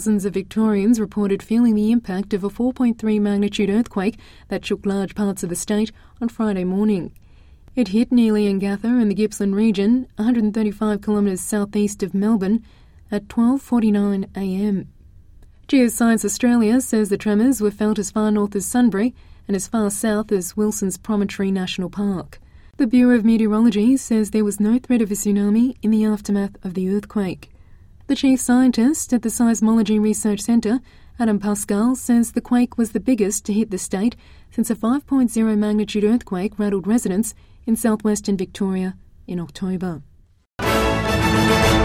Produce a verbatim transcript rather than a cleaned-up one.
Thousands of Victorians reported feeling the impact of a four point three magnitude earthquake that shook large parts of the state on Friday morning. It hit near Leongatha in the Gippsland region, one hundred thirty-five kilometres southeast of Melbourne, at twelve forty-nine a m. Geoscience Australia says the tremors were felt as far north as Sunbury and as far south as Wilson's Promontory National Park. The Bureau of Meteorology says there was no threat of a tsunami in the aftermath of the earthquake. The chief scientist at the Seismology Research Centre, Adam Pascal, says the quake was the biggest to hit the state since a five point oh magnitude earthquake rattled residents in southwestern Victoria in October.